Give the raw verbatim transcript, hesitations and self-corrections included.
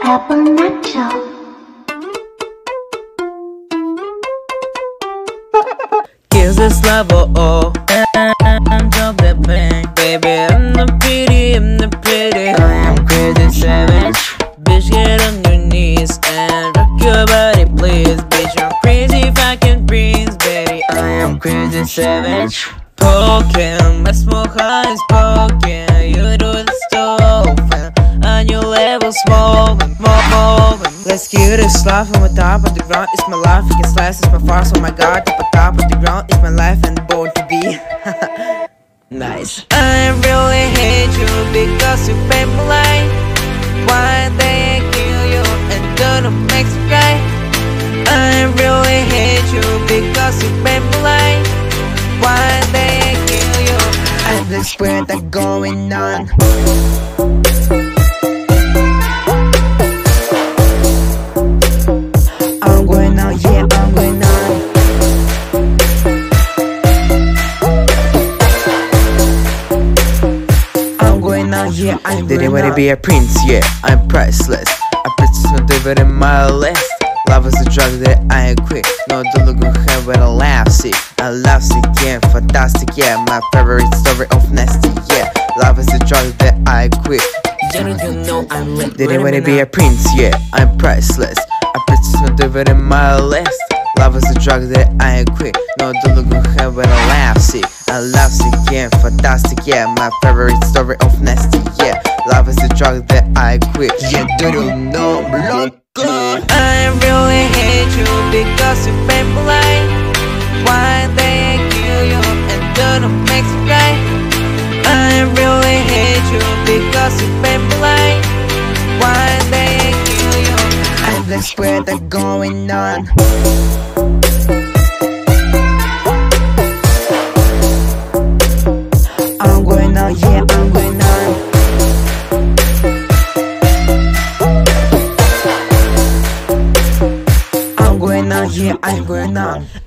Cabernet. Kiss this level, oh, and drop that bang. Baby, I'm the pretty, I'm the pretty. I am crazy savage. Bitch, get on your knees and rock your body, please. Bitch, I'm crazy fucking prince, baby. I am crazy savage. Poking, my smoke high is poking. You do the stove, and your level moving, moving. Let's get it slow from the top of the ground. It's my life, you can slice, it's my farce. Oh my god, up on top of the ground. It's my life and born to be. Nice. I really hate you because you paid my life. Why they kill you and don't make you cry? I really hate you because you paid my life. Why they kill you? And the spread that going on. I'm going on, yeah, I'm going on. I'm going on, yeah, I'm going on. Did anybody be a prince? Yeah, I'm priceless. A princess not even in my list. Love is a drug that I quit. No, don't look at her when I laugh. See, I love sick, yeah, fantastic, yeah. My favorite story of nasty, yeah. Love is a drug that I quit. You know I'm lit. Did anybody be a prince? Yeah, I'm priceless. A princess not even in my list. Love is a drug that I quit. No, don't look at her when I laugh. See, I love sick, yeah, fantastic, yeah. My favorite story of nasty, yeah. Love is a drug that I quit. Yeah, do you know I'm I really hate you because you paid my life. Why they kill you and don't make you cry? I really hate you because you paid my life. Why they kill you? And the spread that going on. I'm going on, yeah, I'm going on. I'm going on, yeah, I'm going on.